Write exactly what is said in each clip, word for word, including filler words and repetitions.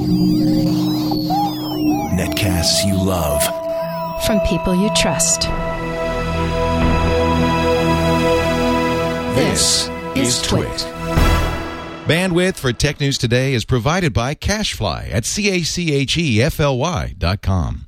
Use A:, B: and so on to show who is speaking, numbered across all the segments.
A: Netcasts you love.
B: From people you trust.
A: This is Twit.
C: Bandwidth for Tech News Today is provided by CacheFly at C A C H E F L Y dot com.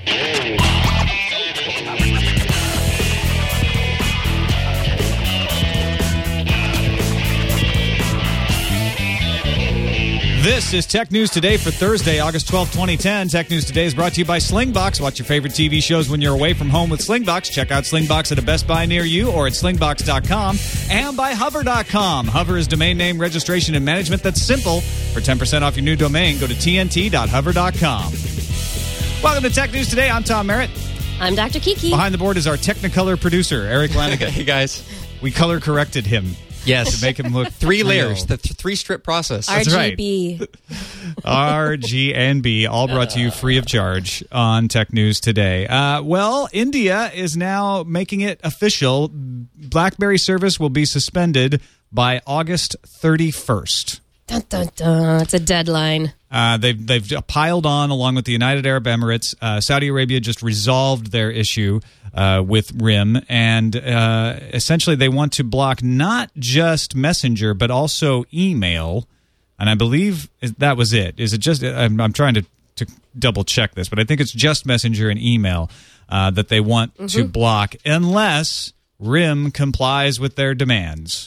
D: This is Tech News Today for Thursday, August twelfth, twenty ten. Tech News Today is brought to you by Slingbox. Watch your favorite T V shows when you're away from home with Slingbox. Check out Slingbox at a Best Buy near you or at slingbox dot com. And by Hover dot com. Hover is domain name registration and management that's simple. For ten percent off your new domain, go to T N T dot hover dot com. Welcome to Tech News Today. I'm Tom Merritt.
E: I'm Doctor Kiki.
D: Behind the board is our Technicolor producer, Eric Lanigan.
F: Hey, guys.
D: We color corrected him.
F: Yes.
D: To make him look
F: Three
D: real.
F: layers, the th- three-strip process.
E: R G B.
D: Right. R, G, and B, all brought to you free of charge on Tech News Today. Uh, well, India is now making it official. BlackBerry service will be suspended by August thirty-first.
E: Dun, dun, dun. It's a deadline.
D: Uh, they've they've piled on along with the United Arab Emirates. Uh, Saudi Arabia just resolved their issue uh, with R I M, and uh, essentially they want to block not just Messenger but also email. And I believe that was it. Is it just? I'm, I'm trying to, to double check this, but I think it's just Messenger and email uh, that they want mm-hmm. to block unless R I M complies with their demands.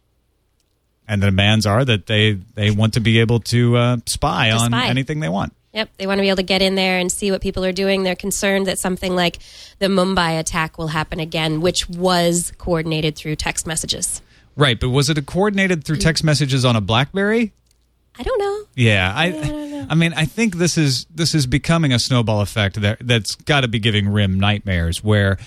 D: And the demands are that they, they want to be able to uh, spy
E: to
D: on
E: spy.
D: anything they want.
E: Yep, they want to be able to get in there and see what people are doing. They're concerned that something like the Mumbai attack will happen again, which was coordinated through text messages.
D: Right, but was it coordinated through text messages on a BlackBerry?
E: I don't know.
D: Yeah, I,
E: I, don't know.
D: I mean, I think this is this is becoming a snowball effect that that's got to be giving R I M nightmares, where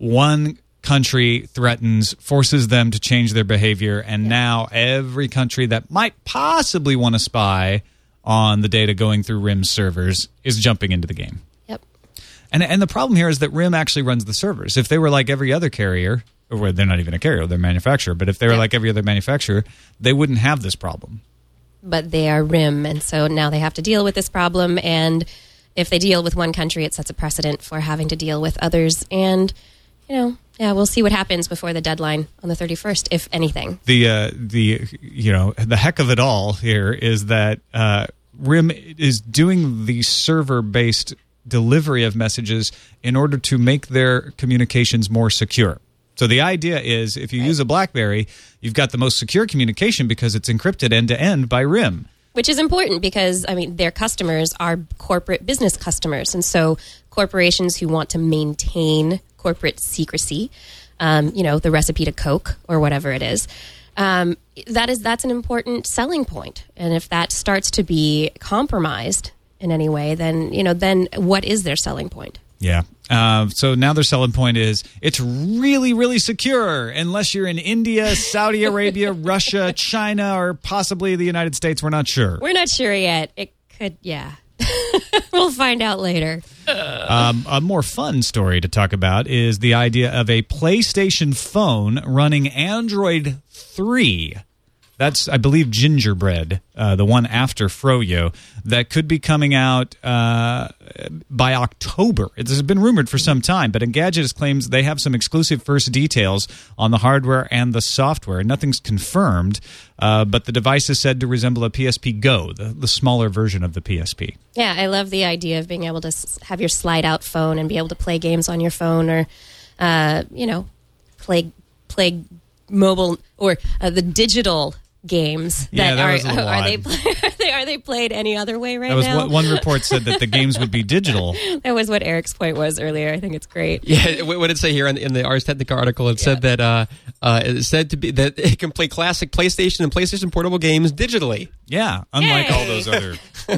D: one country threatens, forces them to change their behavior, and yeah. now every country that might possibly want to spy on the data going through R I M's servers is jumping into the game.
E: Yep.
D: And and the problem here is that R I M actually runs the servers. If they were like every other carrier, or they're not even a carrier, they're a manufacturer, but if they were yep. like every other manufacturer, they wouldn't have this problem.
E: But they are R I M, and so now they have to deal with this problem, and if they deal with one country, it sets a precedent for having to deal with others, and, you know, yeah, we'll see what happens before the deadline on the thirty-first, if anything.
D: The uh, the you know the heck of it all here is that uh, R I M is doing the server-based delivery of messages in order to make their communications more secure. So the idea is, if you right. use a BlackBerry, you've got the most secure communication because it's encrypted end to end by R I M.
E: Which is important because, I mean, their customers are corporate business customers, and so corporations who want to maintain corporate secrecy, um, you know, the recipe to Coke or whatever it is, um, that is that's an important selling point. And if that starts to be compromised in any way, then you know, then what is their selling point?
D: Yeah. Uh, so now their selling point is it's really, really secure unless you're in India, Saudi Arabia, Russia, China, or possibly the United States. We're not sure.
E: We're not sure yet. It could, yeah. We'll find out later.
D: Um, a more fun story to talk about is the idea of a PlayStation phone running Android three. That's, I believe, Gingerbread, uh, the one after Froyo, that could be coming out uh, by October. It has been rumored for some time, but Engadget claims they have some exclusive first details on the hardware and the software. Nothing's confirmed, uh, but the device is said to resemble a P S P Go, the, the smaller version of the P S P.
E: Yeah, I love the idea of being able to have your slide-out phone and be able to play games on your phone or, uh, you know, play play mobile or uh, the digital games
D: yeah,
E: that,
D: that
E: are
D: was a little
E: are
D: odd.
E: they, play, are they are they played any other way right
D: that was
E: now?
D: One, one report said that the games would be digital.
E: That was what Eric's point was earlier. I think it's great.
F: Yeah, what did it say here in, in the Ars Technica article? It yeah. said that uh, uh, it said to be that it can play classic PlayStation and PlayStation Portable games digitally.
D: Yeah, unlike
E: Yay.
D: all those other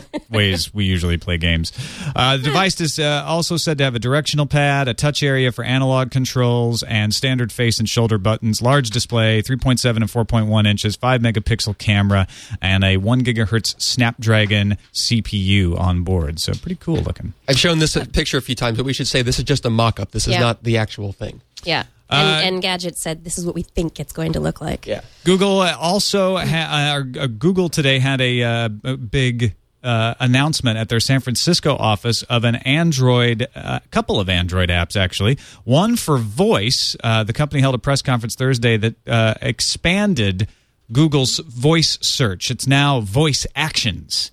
D: ways we usually play games. Uh, the device is uh, also said to have a directional pad, a touch area for analog controls, and standard face and shoulder buttons, large display, three point seven and four point one inches, five megapixel camera, and a one gigahertz Snapdragon C P U on board. So pretty cool looking.
F: I've shown this picture a few times, but we should say this is just a mock-up. This is
E: yeah.
F: not the actual thing.
E: Yeah. And, uh, Engadget said this is what we think it's going to look like.
F: Yeah.
D: Google also, ha- uh, Google today had a, uh, a big uh, announcement at their San Francisco office of an Android, a uh, couple of Android apps actually. One for voice. Uh, the company held a press conference Thursday that uh, expanded Google's voice search. It's now Voice Actions.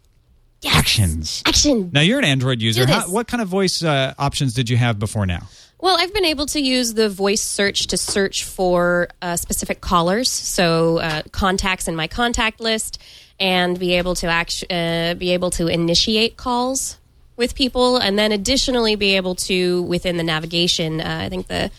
E: Yes.
D: Actions.
E: Action.
D: Now, you're an Android user.
E: Do
D: How,
E: this.
D: what kind of voice uh, options did you have before now?
E: Well, I've been able to use the voice search to search for uh, specific callers, so uh, contacts in my contact list, and be able to act- uh, be able to initiate calls with people, and then additionally be able to, within the navigation, uh, I think the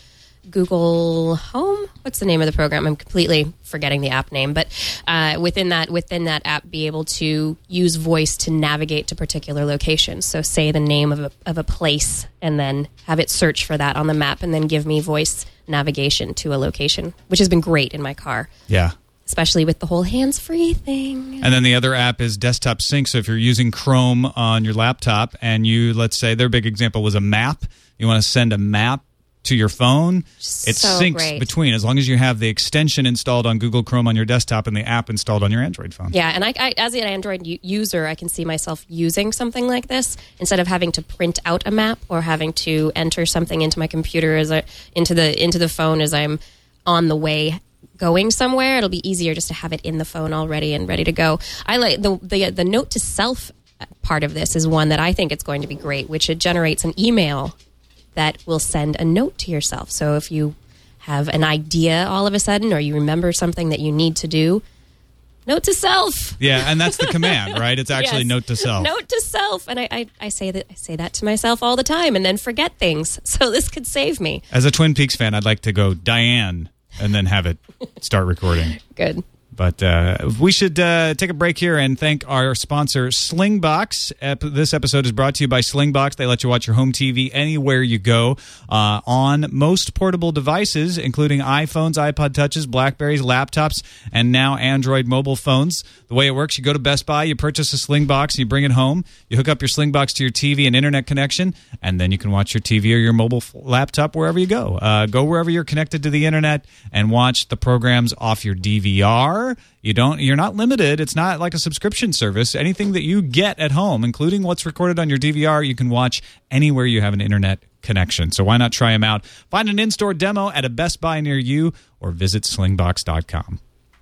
E: Google Home, what's the name of the program? I'm completely forgetting the app name, but uh, within that within that app, be able to use voice to navigate to particular locations. So say the name of a, of a place and then have it search for that on the map and then give me voice navigation to a location, which has been great in my car.
D: Yeah.
E: Especially with the whole hands-free thing.
D: And then the other app is Desktop Sync. So if you're using Chrome on your laptop and you, let's say, their big example was a map, you want to send a map to your phone, it
E: So
D: syncs
E: great.
D: between, as long as you have the extension installed on Google Chrome on your desktop and the app installed on your Android phone.
E: Yeah, and I, I, as an Android u- user, I can see myself using something like this instead of having to print out a map or having to enter something into my computer as I, into the into the phone as I'm on the way going somewhere. It'll be easier just to have it in the phone already and ready to go. I like the the the note to self part of this is one that I think it's going to be great, which it generates an email that will send a note to yourself. So if you have an idea all of a sudden or you remember something that you need to do, note to self.
D: Yeah, and that's the command, right? It's actually
E: Yes.
D: note to self.
E: Note to self. And I, I, I say that I say that to myself all the time and then forget things. So this could save me.
D: As a Twin Peaks fan, I'd like to go Diane and then have it start recording.
E: Good.
D: But uh, we should uh, take a break here and thank our sponsor, Slingbox. Ep- this episode is brought to you by Slingbox. They let you watch your home T V anywhere you go uh, on most portable devices, including iPhones, iPod Touches, Blackberries, laptops, and now Android mobile phones. The way it works, you go to Best Buy, you purchase a Slingbox, and you bring it home. You hook up your Slingbox to your T V and internet connection, and then you can watch your T V or your mobile f- laptop wherever you go. Uh, go wherever you're connected to the internet and watch the programs off your D V R. You don't. You're not limited. It's not like a subscription service. Anything that you get at home, including what's recorded on your D V R, you can watch anywhere you have an internet connection. So why not try them out? Find an in-store demo at a Best Buy near you or visit slingbox dot com.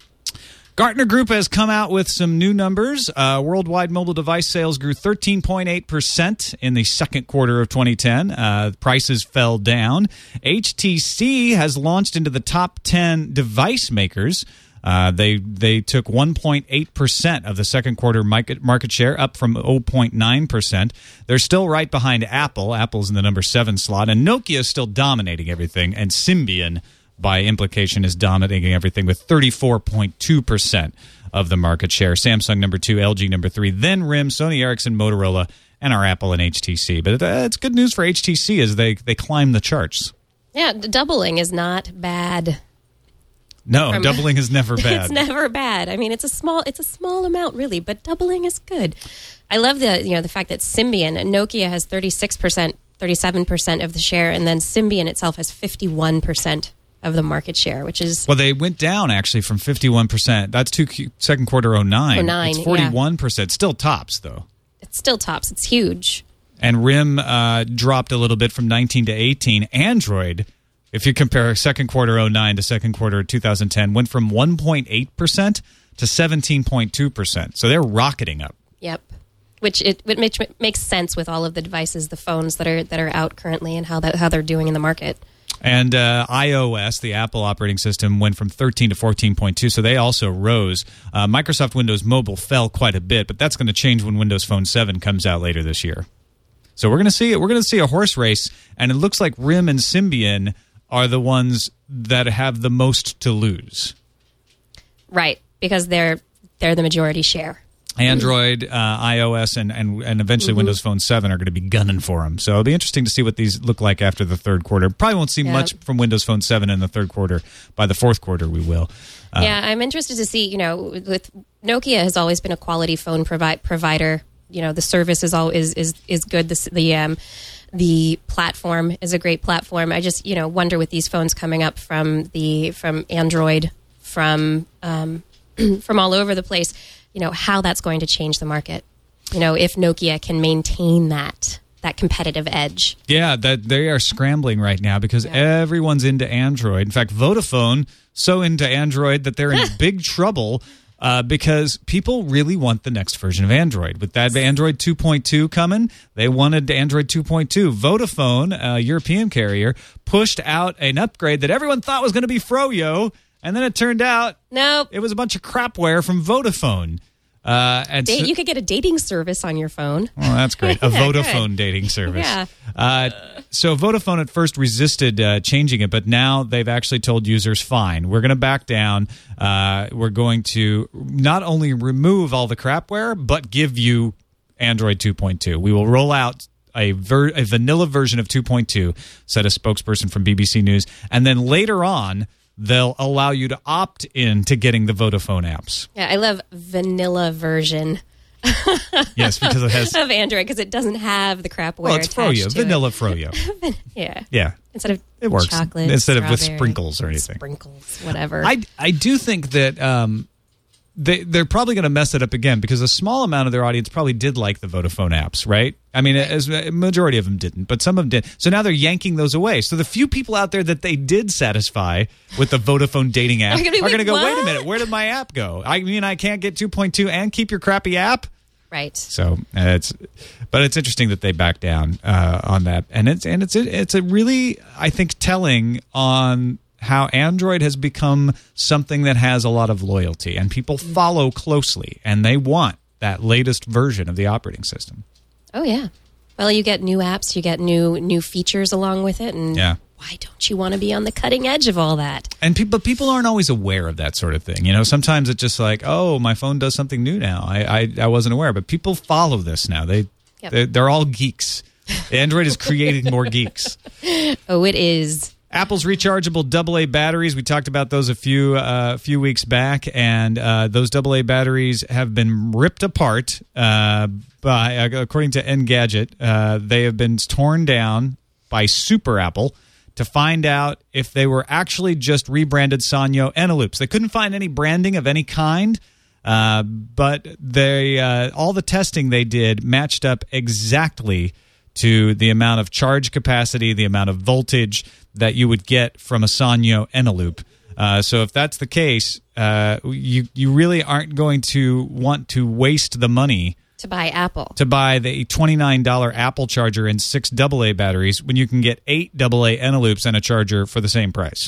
D: Gartner Group has come out with some new numbers. Uh, worldwide mobile device sales grew thirteen point eight percent in the second quarter of twenty ten. Uh, prices fell down. H T C has launched into the top ten device makers. Uh, they they took one point eight percent of the second quarter market, market share, up from zero point nine percent. They're still right behind Apple. Apple's in the number seven slot, and Nokia is still dominating everything, and Symbian, by implication, is dominating everything with thirty-four point two percent of the market share. Samsung number two, L G number three, then R I M, Sony Ericsson, Motorola, and our Apple and H T C. But uh, it's good news for H T C as they, they climb the charts.
E: Yeah, d- doubling is not bad.
D: No,
E: From-
D: doubling is never bad.
E: It's never bad. I mean, it's a small it's a small amount really, but doubling is good. I love the you know the fact that Symbian, Nokia has thirty-six percent, thirty-seven percent of the share, and then Symbian itself has fifty-one percent of the market share, which is
D: Well, they went down actually from fifty-one percent. That's two Q, second quarter oh nine.
E: oh nine,
D: It's forty-one percent. Still tops though.
E: it's still tops. It's huge.
D: And R I M uh, dropped a little bit from nineteen to eighteen. Android, if you compare second quarter oh nine to second quarter two thousand ten, went from one point eight percent to seventeen point two percent. So they're rocketing up.
E: Yep. Which it, it makes, makes sense with all of the devices, the phones that are that are out currently, and how that how they're doing in the market.
D: And uh, iOS, the Apple operating system, went from thirteen to fourteen point two, so they also rose. Uh, Microsoft Windows Mobile fell quite a bit, but that's going to change when Windows Phone seven comes out later this year. So we're going to see we're going to see a horse race, and it looks like R I M and Symbian are the ones that have the most to lose.
E: Right, because they're they're the majority share.
D: Android, uh, iOS, and, and, and eventually mm-hmm. Windows Phone seven are going to be gunning for them. So it'll be interesting to see what these look like after the third quarter. Probably won't see yeah. much from Windows Phone seven in the third quarter. By the fourth quarter, we will.
E: Uh, yeah, I'm interested to see, you know, with Nokia has always been a quality phone provi- provider. You know, the service is all is is, is good. The, the um The platform is a great platform. I just, you know, wonder with these phones coming up from the from Android, from um, from all over the place, you know, how that's going to change the market. You know, if Nokia can maintain that that competitive edge.
D: Yeah, that they are scrambling right now because
E: Yeah.
D: everyone's into Android. In fact, Vodafone so into Android that they're in big trouble uh, because people really want the next version of Android. With that Android two point two coming, they wanted Android two point two. Vodafone, a European carrier, pushed out an upgrade that everyone thought was going to be Froyo, and then it turned out
E: Nope.
D: it was a bunch of crapware from Vodafone. Uh, and
E: Date,
D: so-
E: you could get a dating service on your phone.
D: Well, that's great. A
E: Yeah,
D: Vodafone
E: good.
D: dating service.
E: Yeah.
D: Uh, so Vodafone at first resisted uh, changing it, but now they've actually told users, fine, we're going to back down. Uh, we're going to not only remove all the crapware, but give you Android two point two. We will roll out a, ver- a vanilla version of two point two, said a spokesperson from B B C News. And then later on, they'll allow you to opt in to getting the Vodafone apps.
E: Yeah, I love vanilla version
D: Yes, because it has...
E: of Android because it doesn't have the crapware
D: Well, it's
E: attached
D: Froyo,
E: to it.
D: vanilla Froyo.
E: Yeah.
D: Yeah.
E: Instead of
D: It works.
E: chocolate,
D: Instead of with
E: strawberry,
D: sprinkles or anything.
E: Sprinkles, whatever.
D: I, I do think that um, they, they're probably going to mess it up again because a small amount of their audience probably did like the Vodafone apps, right? I mean, as a majority of them didn't, but some of them did. So now they're yanking those away. So the few people out there that they did satisfy with the Vodafone dating app
E: Are
D: are
E: gonna be
D: going to
E: like,
D: go, wait a
E: "What?"
D: minute, where did my app go? I mean, I can't get two point two and keep your crappy app?
E: right.
D: So uh, it's, but it's interesting that they back down uh, on that, and it's and it's it's a really, I think, telling on how Android has become something that has a lot of loyalty and people follow closely, and they want that latest version of the operating system.
E: Oh yeah. Well, you get new apps, you get new new features along with it, and
D: Yeah.
E: why don't you want to be on the cutting edge of all that?
D: And people, people aren't always aware of that sort of thing. You know, sometimes it's just like, oh, my phone does something new now. I I, I wasn't aware, but people follow this now. They
E: Yep.
D: they're, they're all geeks. Android is creating more geeks.
E: Oh, it is.
D: Apple's rechargeable double A batteries. We talked about those a few uh, few weeks back, and uh, those double A batteries have been ripped apart uh, by, according to Engadget, uh, they have been torn down by Super Apple to find out if they were actually just rebranded Sanyo Eneloops. They couldn't find any branding of any kind, uh, but they uh, all the testing they did matched up exactly to the amount of charge capacity, the amount of voltage that you would get from a Sanyo Eneloop. Uh, so if that's the case, uh, you you really aren't going to want to waste the money
E: To buy Apple.
D: to buy the twenty-nine dollars Apple charger and six double A batteries when you can get eight double A Eneloops and a charger for the same price.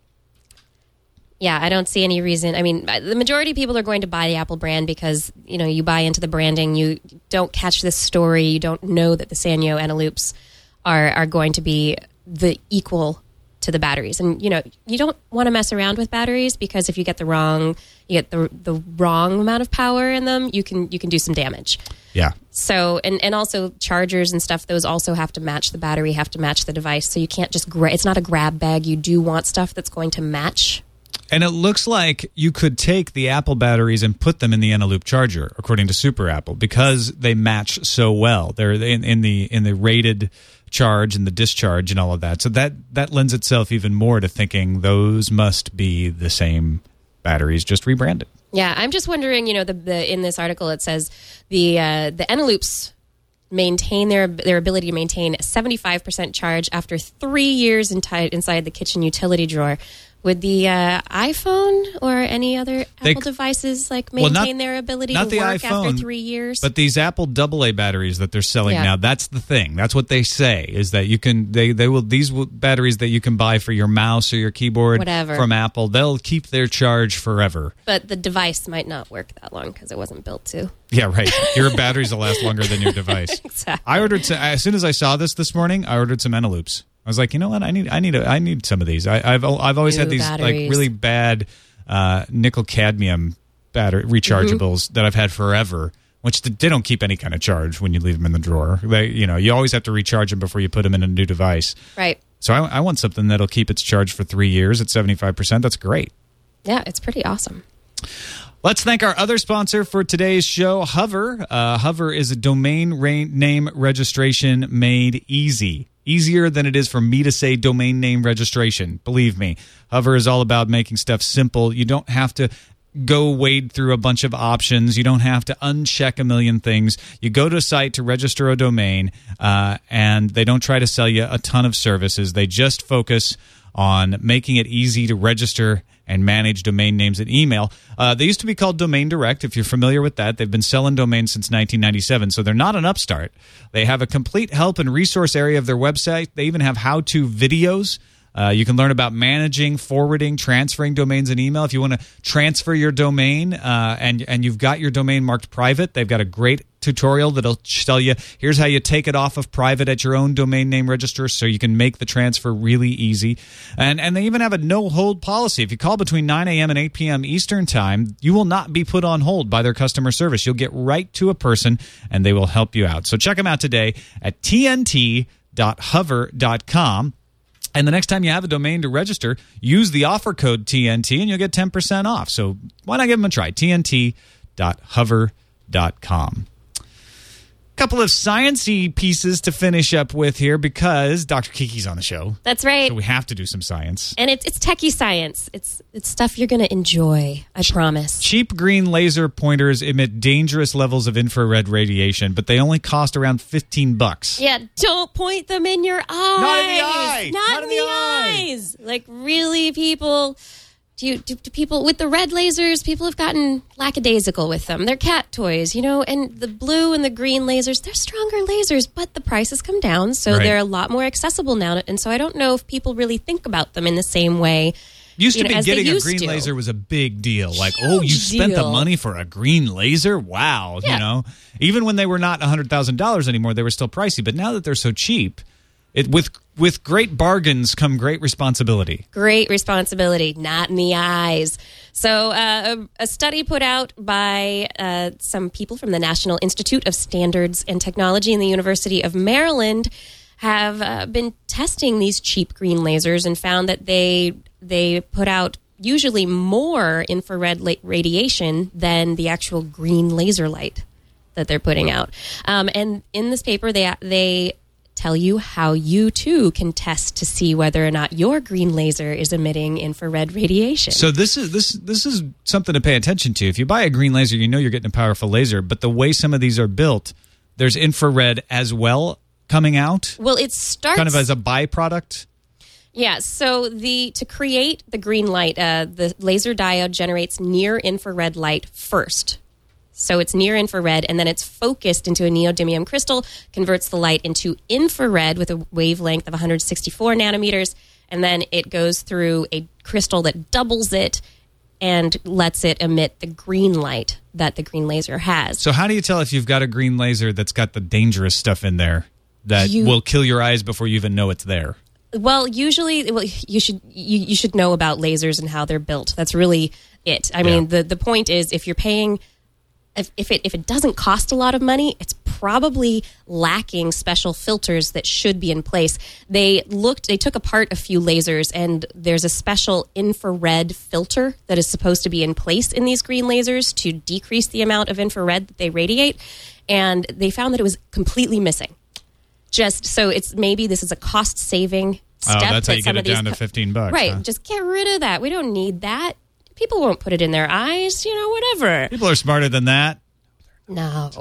E: Yeah, I don't see any reason. I mean, the majority of people are going to buy the Apple brand because, you know, you buy into the branding. You don't catch this story. You don't know that the Sanyo Eneloops are, are going to be the equal to the batteries. And, you know, you don't want to mess around with batteries because if you get the wrong, you get the the wrong amount of power in them, you can you can do some damage.
D: Yeah.
E: So, and, and also chargers and stuff, those also have to match the battery, have to match the device. So you can't just, gra- it's not a grab bag. You do want stuff that's going to match.
D: And it looks like you could take the Apple batteries and put them in the Eneloop charger, according to Super Apple, because they match so well. They're in, in the in the rated charge and the discharge and all of that. So that that lends itself even more to thinking those must be the same batteries, just rebranded.
E: Yeah, I'm just wondering, you know, the, the in this article it says the uh, the Eneloops maintain their their ability to maintain a seventy-five percent charge after three years in ti- inside the kitchen utility drawer. Would the uh, iPhone or any other
D: They-
E: Apple devices like
D: Well,
E: maintain
D: not-
E: their ability
D: not
E: to
D: the
E: work
D: iPhone,
E: after three years?
D: But these Apple double A batteries that they're selling
E: Yeah.
D: now, that's the thing. That's what they say, is that you can they they will these will, batteries that you can buy for your mouse or your keyboard
E: Whatever.
D: from Apple, they'll keep their charge forever.
E: But the device might not work that long because it wasn't built to.
D: Yeah, right. Your batteries will last longer than your device.
E: Exactly.
D: I ordered some, as soon as I saw this this morning, I ordered some Eneloops. I was like, you know what? I need I need a, I need some of these. I, I've I've always
E: New
D: had these like
E: batteries.
D: really bad uh, nickel cadmium battery rechargeables
E: Mm-hmm.
D: that I've had forever. Which they don't keep any kind of charge when you leave them in the drawer. They, you know, you always have to recharge them before you put them in a new device.
E: Right.
D: So I, I want something that'll keep its charge for three years at seventy-five percent. That's great.
E: Yeah, it's pretty awesome.
D: Let's thank our other sponsor for today's show, Hover. Uh, Hover is a domain ra- name registration made easy. Easier than it is for me to say domain name registration. Believe me, Hover is all about making stuff simple. You don't have to go wade through a bunch of options. You don't have to uncheck a million things. You go to a site to register a domain, uh, and they don't try to sell you a ton of services. They just focus on making it easy to register and manage domain names and email. Uh, they used to be called Domain Direct, if you're familiar with that. They've been selling domains since nineteen ninety-seven, so they're not an upstart. They have a complete help and resource area of their website. They even have how-to videos. Uh, you can learn about managing, forwarding, transferring domains and email. If you want to transfer your domain uh, and and you've got your domain marked private, they've got a great tutorial that'll tell you, here's how you take it off of private at your own domain name register so you can make the transfer really easy. And and they even have a no-hold policy. If you call between nine a.m. and eight p.m. Eastern Time, you will not be put on hold by their customer service. You'll get right to a person, and they will help you out. So check them out today at t n t dot hover dot com. And the next time you have a domain to register, use the offer code T N T and you'll get ten percent off. So why not give them a try? t n t dot hover dot com. Couple of science-y pieces to finish up with here because Doctor Kiki's on the show.
E: That's right.
D: So we have to do some science.
E: And it's it's techie science. It's it's stuff you're going to enjoy, I promise.
D: Cheap green laser pointers emit dangerous levels of infrared radiation, but they only cost around fifteen bucks.
E: Yeah, don't point them in your eyes.
D: Not in the eye.
E: Not,
D: Not
E: in
D: in
E: the,
D: the eye.
E: eyes. Like, really, people... Do, you, do, do people with the red lasers, people have gotten lackadaisical with them. They're cat toys, you know, and the blue and the green lasers, they're stronger lasers, but the prices come down, so
D: Right.
E: they're a lot more accessible now. And so I don't know if people really think about them in the same way.
D: Used
E: you
D: to
E: know,
D: be
E: as they
D: getting a
E: used
D: green
E: to.
D: laser was a big deal. Like, oh, you
E: Huge
D: spent the
E: deal.
D: money for a green laser? Wow.
E: Yeah.
D: You know, even when they were not one hundred thousand dollars anymore, they were still pricey. But now that they're so cheap, it with with great bargains come great responsibility.
E: Great responsibility, not in the eyes. So uh, a, a study put out by uh, some people from the National Institute of Standards and Technology and the University of Maryland have uh, been testing these cheap green lasers and found that they they put out usually more infrared la- radiation than the actual green laser light that they're putting out. Um, and in this paper, they they tell you how you too can test to see whether or not your green laser is emitting infrared radiation.
D: So this is this this is something to pay attention to. If you buy a green laser, you know you're getting a powerful laser. But the way some of these are built, there's infrared as well coming out,
E: well, it starts
D: kind of as a byproduct.
E: Yeah, so the to create the green light, uh, the laser diode generates near infrared light first. So it's near infrared, and then it's focused into a neodymium crystal, converts the light into infrared with a wavelength of one hundred sixty-four nanometers, and then it goes through a crystal that doubles it and lets it emit the green light that the green laser has.
D: So how do you tell if you've got a green laser that's got the dangerous stuff in there that
E: You-
D: will kill your eyes before you even know it's there?
E: Well, usually, well, you should you, you should know about lasers and how they're built. That's really it. I mean,
D: Yeah.
E: the the point is, if you're paying, if, if it if it doesn't cost a lot of money, it's probably lacking special filters that should be in place. They looked, they took apart a few lasers, and there's a special infrared filter that is supposed to be in place in these green lasers to decrease the amount of infrared that they radiate, and they found that it was completely missing. Just so it's maybe this is a cost saving step.
D: Oh, that's how
E: that
D: you
E: some
D: get
E: of
D: it down
E: these
D: to
E: co-
D: fifteen bucks.
E: Right.
D: huh?
E: Just get rid of that. We don't need that. People won't put it in their eyes, you know, whatever.
D: People are smarter than that.
E: No.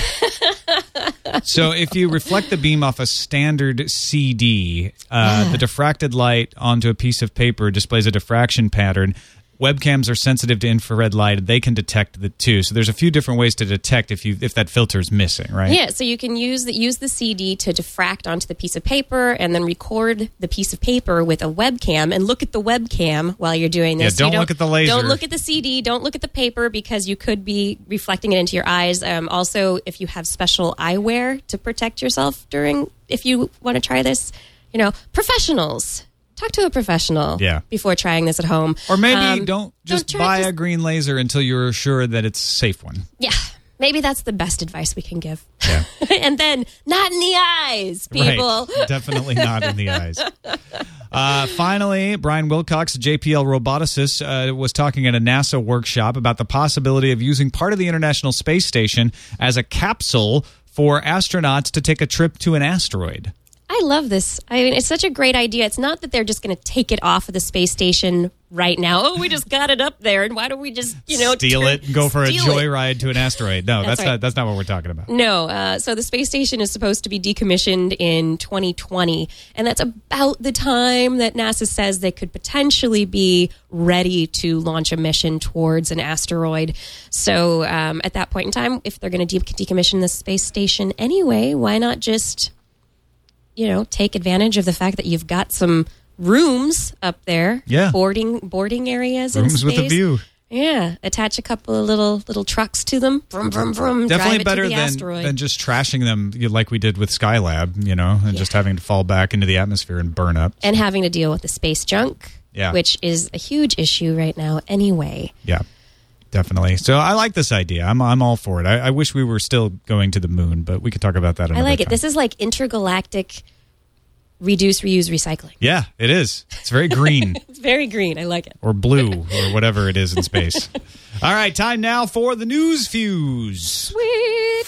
D: So if you reflect the beam off a standard C D, uh, the diffracted light onto a piece of paper displays a diffraction pattern. Webcams are sensitive to infrared light. They can detect the two. So there's a few different ways to detect if you if that filter is missing, right?
E: Yeah, so you can use the use the C D to diffract onto the piece of paper and then record the piece of paper with a webcam and look at the webcam while you're doing this.
D: Yeah,
E: You
D: don't look at the laser.
E: Don't look at the C D. Don't look at the paper because you could be reflecting it into your eyes. Um, also, if you have special eyewear to protect yourself during, if you want to try this, you know, professionals. Talk to a professional
D: Yeah.
E: before trying this at home.
D: Or maybe
E: Um,
D: don't just
E: try-
D: buy
E: just-
D: a green laser until you're sure that it's a safe one.
E: Yeah, Maybe that's the best advice we can give.
D: Yeah.
E: And then, not in the eyes, people.
D: Right. Definitely not in the eyes. Uh, finally, Brian Wilcox, a J P L roboticist, uh, was talking at a NASA workshop about the possibility of using part of the International Space Station as a capsule for astronauts to take a trip to an asteroid.
E: I love this. I mean, it's such a great idea. It's not that they're just going to take it off of the space station right now. Oh, we just got it up there, and why don't we just, you know,
D: steal
E: turn,
D: it and go for a
E: steal
D: joyride it. to an asteroid? No, that's,
E: That's right.
D: not. That's not what we're talking about.
E: No. Uh, so the space station is supposed to be decommissioned in twenty twenty, and that's about the time that NASA says they could potentially be ready to launch a mission towards an asteroid. So um, at that point in time, if they're going to de- decommission the space station anyway, why not just, you know, take advantage of the fact that you've got some rooms up there,
D: yeah,
E: boarding boarding areas,
D: rooms
E: in space.
D: with a view.
E: Yeah, attach a couple of little little trucks to them. Vroom, vroom, vroom,
D: Definitely
E: drive it
D: better
E: to the
D: than,
E: asteroid.
D: than just trashing them like we did with Skylab, you know, and yeah. just having to fall back into the atmosphere and burn up.
E: And having to deal with the space junk,
D: yeah.
E: which is a huge issue right now anyway.
D: Yeah, definitely. So I like this idea. I'm I'm all for it. I, I wish we were still going to the moon, but we could talk about that another
E: I like
D: time.
E: it. This is like intergalactic reduce, reuse, recycling.
D: Yeah, it is. It's very green.
E: It's very green. I like it.
D: Or blue, or whatever it is in space. All right, time now for the News Fuse.
E: Sweet.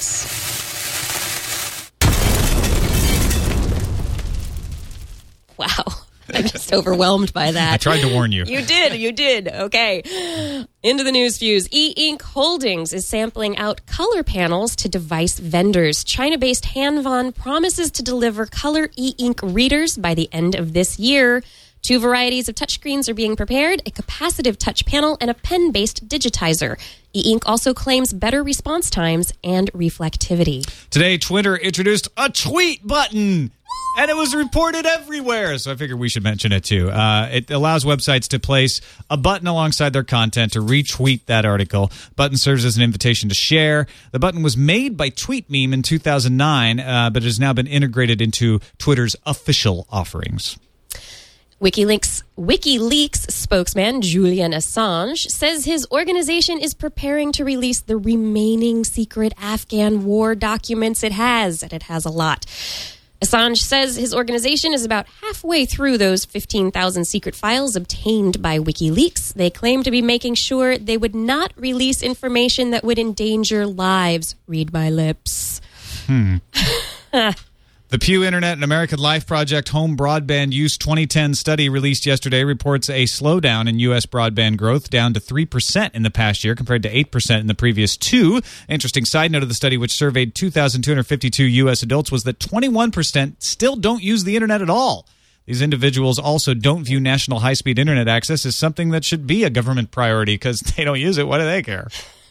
E: Wow. I'm just overwhelmed by that.
D: I tried to warn you.
E: You did. You did. Okay. Into the news fuse. E-Ink Holdings is sampling out color panels to device vendors. China-based Hanvan promises to deliver color e-ink readers by the end of this year. Two varieties of touchscreens are being prepared, a capacitive touch panel and a pen-based digitizer. E-Ink also claims better response times and reflectivity.
D: Today, Twitter introduced a tweet button. And it was reported everywhere, so I figured we should mention it too. Uh, it allows websites to place a button alongside their content to retweet that article. Button serves as an invitation to share. The button was made by TweetMeme in two thousand nine, uh, but it has now been integrated into Twitter's official offerings.
E: WikiLeaks, WikiLeaks spokesman Julian Assange says his organization is preparing to release the remaining secret Afghan war documents it has, and it has a lot. Assange says his organization is about halfway through those fifteen thousand secret files obtained by WikiLeaks. They claim to be making sure they would not release information that would endanger lives. Read my lips.
D: Hmm. The Pew Internet and American Life Project Home Broadband Use twenty ten study released yesterday reports a slowdown in U S broadband growth, down to three percent in the past year compared to eight percent in the previous two. Interesting side note of the study, which surveyed two thousand two hundred fifty-two U S adults, was that twenty-one percent still don't use the internet at all. These individuals also don't view national high-speed internet access as something that should be a government priority because they don't use it. What do they care?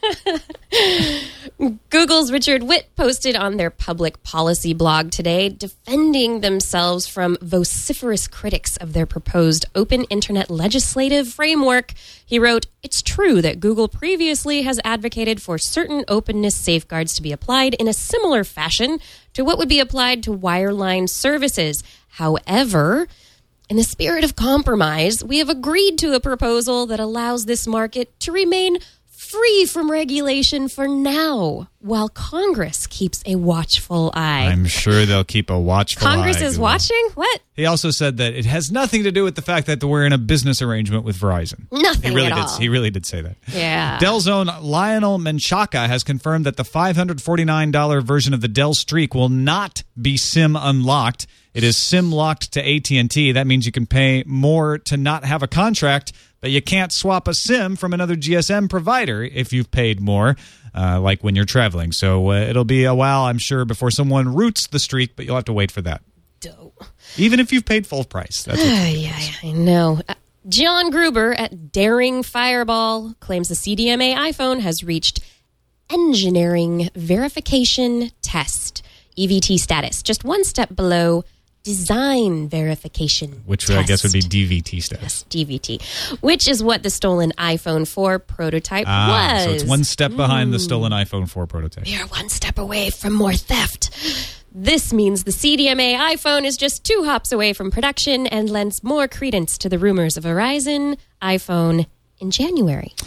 E: Google's Richard Witt posted on their public policy blog today defending themselves from vociferous critics of their proposed open internet legislative framework. He wrote, "It's true that Google previously has advocated for certain openness safeguards to be applied in a similar fashion to what would be applied to wireline services. However, in the spirit of compromise, we have agreed to a proposal that allows this market to remain free from regulation for now, while Congress keeps a watchful eye."
D: I'm sure they'll keep a watchful
E: Congress
D: eye.
E: Congress is
D: Google.
E: watching? What?
D: He also said that it has nothing to do with the fact that we're in a business arrangement with Verizon.
E: Nothing
D: he really
E: at
D: did,
E: all.
D: He really did say that.
E: Yeah.
D: Dell's own Lionel Menchaca has confirmed that the five hundred forty-nine dollars version of the Dell Streak will not be SIM unlocked. It is SIM locked to A T and T. That means you can pay more to not have a contract, but you can't swap a SIM from another G S M provider if you've paid more, uh, like when you're traveling. So uh, it'll be a while, I'm sure, before someone roots the Streak, but you'll have to wait for that.
E: Dope.
D: Even if you've paid full price. That's what
E: yeah, yeah, I know. Uh, John Gruber at Daring Fireball claims the C D M A iPhone has reached engineering verification test, E V T status, just one step below design verification
D: Which
E: test.
D: I guess would be D V T status.
E: Yes, D V T, which is what the stolen iPhone four prototype
D: ah,
E: was.
D: So it's one step behind mm. the stolen iPhone four prototype.
E: We are one step away from more theft. This means the C D M A iPhone is just two hops away from production and lends more credence to the rumors of a Verizon iPhone in January.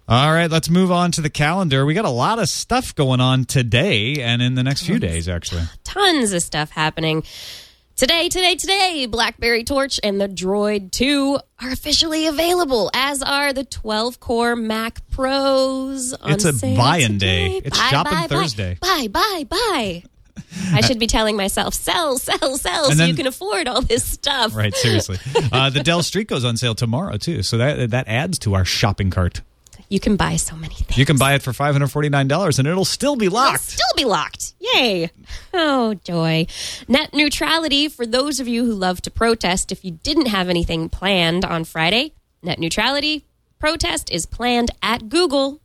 D: All right, let's move on to the calendar. We got a lot of stuff going on today and in the next few days, actually.
E: Tons of stuff happening. Today, today, today, BlackBerry Torch and the Droid two are officially available, as are the twelve-core Mac Pros. On
D: It's a
E: sale
D: buy-in
E: today.
D: day. It's
E: buy,
D: shopping
E: buy,
D: Thursday.
E: Buy, buy, buy. I should be telling myself, sell, sell, sell,
D: And
E: so
D: then-
E: you can afford all this stuff.
D: Right, seriously. Uh, the Dell Streak goes on sale tomorrow, too, so that that adds to our shopping cart.
E: You can buy so many things.
D: You can buy it for five hundred forty-nine dollars, and it'll still be
E: It'll
D: locked.
E: still be locked. Yay. Oh, joy. Net neutrality for those of you who love to protest. If you didn't have anything planned on Friday, net neutrality protest is planned at Google.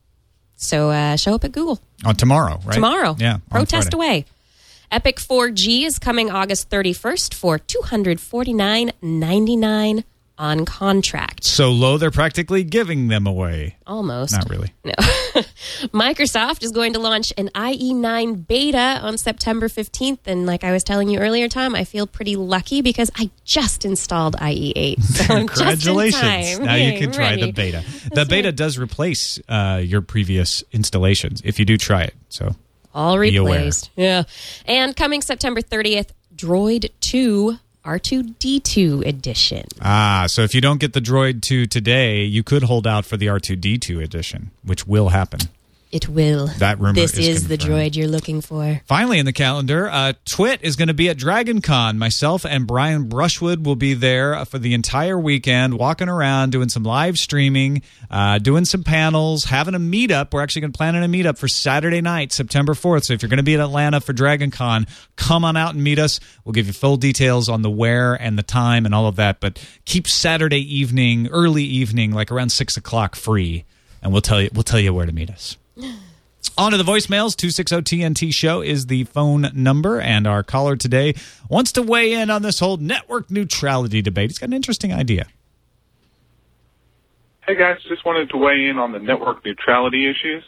E: So uh, show up at Google.
D: On tomorrow, right?
E: Tomorrow.
D: Yeah. on
E: Protest
D: Friday.
E: away. Epic four G is coming August thirty-first for two hundred forty-nine ninety-nine on contract.
D: So low, they're practically giving them away.
E: Almost.
D: Not really.
E: No. Microsoft is going to launch an I E nine beta on September fifteenth. And like I was telling you earlier, Tom, I feel pretty lucky because I just installed I E eight. So I'm
D: Congratulations.
E: just in time.
D: Now you
E: Yay,
D: can try
E: ready.
D: the beta. The beta does replace uh, your previous installations if you do try it. So
E: All
D: Be aware.
E: replaced. Yeah. And coming September thirtieth, Droid two R two D two edition.
D: Ah, so if you don't get the Droid two today, you could hold out for the R two D two edition, which will happen.
E: It will.
D: That rumor
E: This
D: is
E: is the
D: confirmed.
E: droid you're looking for.
D: Finally, in the calendar, uh, Twit is going to be at Dragon Con. Myself and Brian Brushwood will be there for the entire weekend, walking around, doing some live streaming, uh, doing some panels, having a meetup. We're actually going to plan on a meetup for Saturday night, September fourth. So if you're going to be in Atlanta for Dragon Con, come on out and meet us. We'll give you full details on the where and the time and all of that. But keep Saturday evening, early evening, like around six o'clock free, and we'll tell you we'll tell you where to meet us. On to the voicemails. two six zero T N T show is the phone number, and our caller today wants to weigh in on this whole network neutrality debate. He's got an interesting idea.
G: Hey guys, just wanted to weigh in on the network neutrality issues.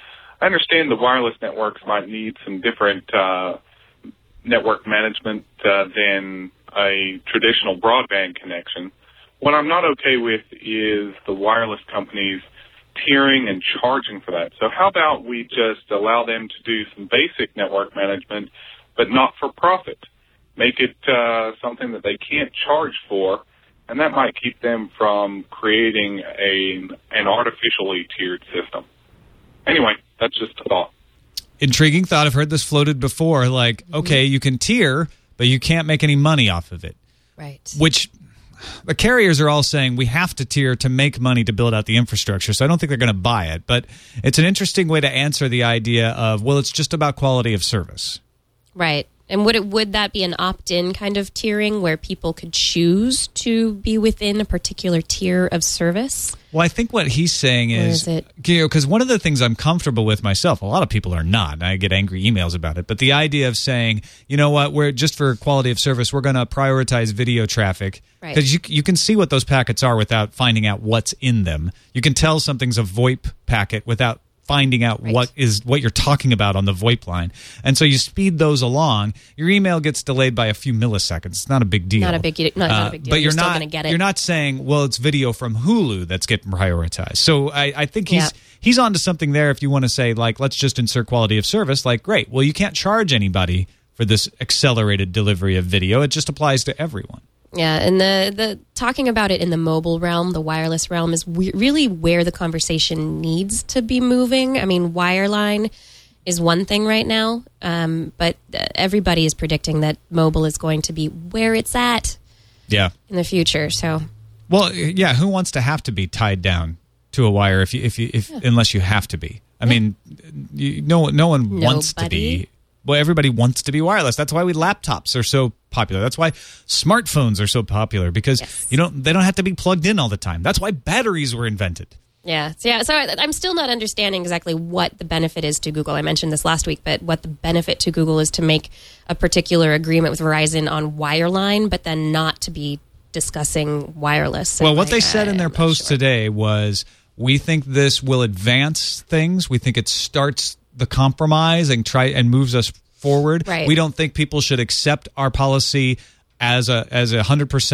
G: I understand the wireless networks might need some different uh, network management uh, than a traditional broadband connection. What I'm not okay with is the wireless companies tiering and charging for that. So how about we just allow them to do some basic network management, but not for profit? Make it uh, something that they can't charge for, and that might keep them from creating a an artificially tiered system. Anyway, that's just a thought.
D: Intriguing thought. I've heard this floated before. Like, okay, you can tier, but you can't make any money off of it.
E: Right.
D: Which the carriers are all saying we have to tier to make money to build out the infrastructure. So I don't think they're going to buy it. But it's an interesting way to answer the idea of, well, it's just about quality of service.
E: Right. And would it would that be an opt-in kind of tiering where people could choose to be within a particular tier of service?
D: Well, I think what he's saying
E: Or
D: is,
E: is it-
D: you know, because one of the things I'm comfortable with myself, a lot of people are not, and I get angry emails about it, but the idea of saying, you know what, we're just for quality of service, we're going to prioritize video traffic.
E: Right.
D: Because you, you can see what those packets are without finding out what's in them. You can tell something's a VoIP packet without finding out
E: Right.
D: what is what you're talking about on the VoIP line. And so you speed those along. Your email gets delayed by a few milliseconds. It's not a big deal.
E: Not a big, not, not
D: Uh,
E: a big deal.
D: But
E: you're,
D: you're,
E: still
D: not
E: going to get it.
D: You're not saying, well, it's video from Hulu that's getting prioritized. So I, I think he's
E: Yeah.
D: he's onto something there. If you want to say, like, let's just insert quality of service, like, great. Well, you can't charge anybody for this accelerated delivery of video. It just applies to everyone.
E: Yeah, and the, the talking about it in the mobile realm, the wireless realm, is we, really where the conversation needs to be moving. I mean, wireline is one thing right now, um, but everybody is predicting that mobile is going to be where it's at
D: Yeah.
E: in the future. So,
D: Well, yeah. Who wants to have to be tied down to a wire if you if you if unless you have to be? I mean, you, no no one wants to
E: Nobody.
D: be. Well, everybody wants to be wireless. That's why we laptops are so popular. That's why smartphones are so popular because
E: Yes.
D: you don't they don't have to be plugged in all the time. That's why batteries were invented.
E: yeah. So, yeah. So I, I'm still not understanding exactly what the benefit is to Google. I mentioned this last week, but what the benefit to Google is to make a particular agreement with Verizon on wireline, but then not to be discussing wireless.
D: Well,
E: And,
D: what they
E: like,
D: said in
E: I'm
D: their
E: not
D: post
E: sure.
D: today was, we think this will advance things. We think it starts the compromise and try and moves us forward.
E: Right.
D: We don't think people should accept our policy as a as a hundred percent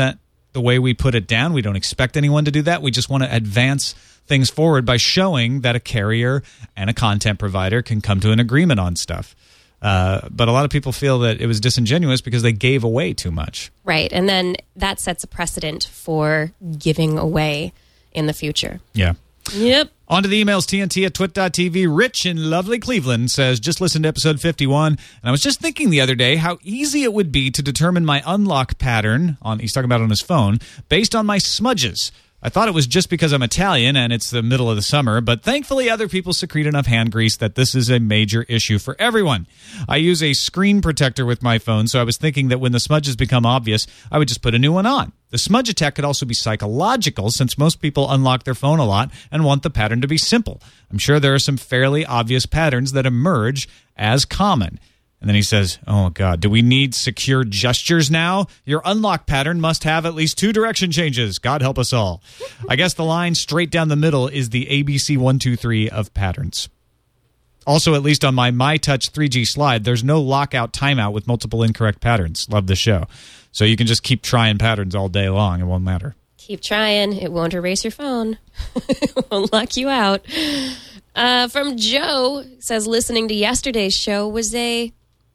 D: the way we put it down. We don't expect anyone to do that. We just want to advance things forward by showing that a carrier and a content provider can come to an agreement on stuff. Uh, but a lot of people feel that it was disingenuous because they gave away too much.
E: Right. And then that sets a precedent for giving away in the future.
D: Yeah.
E: Yep.
D: On to the emails, T N T at twit dot T V. Rich in lovely Cleveland says, just listened to episode fifty-one, and I was just thinking the other day how easy it would be to determine my unlock pattern, on he's talking about on his phone, based on my smudges. I thought it was just because I'm Italian and it's the middle of the summer, but thankfully other people secrete enough hand grease that this is a major issue for everyone. I use a screen protector with my phone, so I was thinking that when the smudges become obvious, I would just put a new one on. The smudge attack could also be psychological, since most people unlock their phone a lot and want the pattern to be simple. I'm sure there are some fairly obvious patterns that emerge as common. And then he says, oh, God, do we need secure gestures now? Your unlock pattern must have at least two direction changes. God help us all. I guess the line straight down the middle is the A B C one two three of patterns. Also, at least on my MyTouch three G slide, there's no lockout timeout with multiple incorrect patterns. Love the show. So you can just keep trying patterns all day long. It won't matter.
E: Keep trying. It won't erase your phone. It won't lock you out. Uh, from Joe, says listening to yesterday's show was a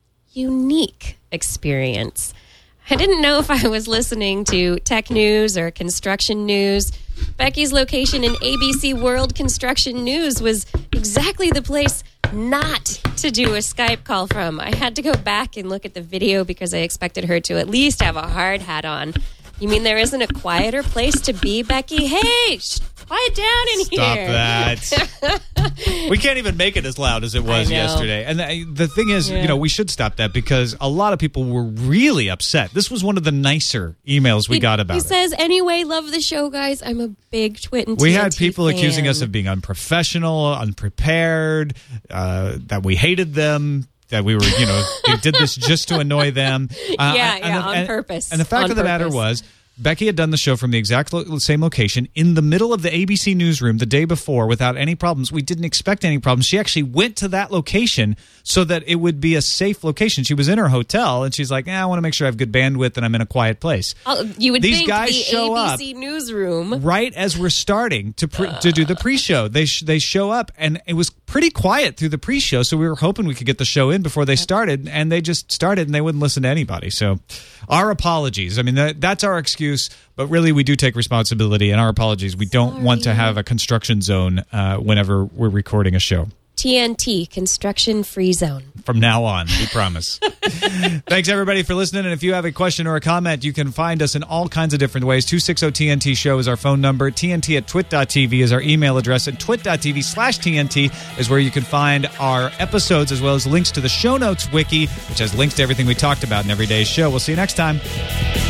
E: unique experience. I didn't know if I was listening to tech news or construction news. Becky's location in A B C World Construction News was exactly the place not to do a Skype call from. I had to go back and look at the video because I expected her to at least have a hard hat on. You mean there isn't a quieter place to be, Becky? Hey, sh- quiet down in
D: Stop
E: here.
D: Stop that. We can't even make it as loud as it was yesterday. And the, the thing is, yeah. you know, we should stop that because a lot of people were really upset. This was one of the nicer emails we
E: he,
D: got about
E: he
D: it.
E: He says, anyway, love the show, guys. I'm a big Twit and
D: We
E: T N T
D: had people
E: fan.
D: accusing us of being unprofessional, unprepared, uh, that we hated them. That we were, you know, they did this just to annoy them. Uh,
E: yeah,
D: and,
E: yeah,
D: and,
E: on
D: and,
E: purpose.
D: And the fact
E: on
D: of the
E: purpose.
D: matter was, Becky had done the show from the exact lo- same location in the middle of the A B C newsroom the day before without any problems. We didn't expect any problems. She actually went to that location so that it would be a safe location. She was in her hotel, and she's like, eh, I want to make sure I have good bandwidth and I'm in a quiet place.
E: I'll, you would
D: These
E: think
D: guys
E: the
D: show
E: A B C
D: up
E: newsroom.
D: right as we're starting to pre- to do the pre-show. They sh- they show up, and it was pretty quiet through the pre-show, so we were hoping we could get the show in before they started, and they just started, and they wouldn't listen to anybody. So our apologies. I mean, that, that's our excuse, but really we do take responsibility, and our apologies. We don't
E: Sorry.
D: want to have a construction zone uh, whenever we're recording a show.
E: T N T, construction free zone.
D: From now on, we promise. Thanks, everybody, for listening. And if you have a question or a comment, you can find us in all kinds of different ways. two six zero T N T show is our phone number. T N T at twit dot T V is our email address. And twit dot T V slash T N T is where you can find our episodes as well as links to the show notes wiki, which has links to everything we talked about in every day's show. We'll see you next time.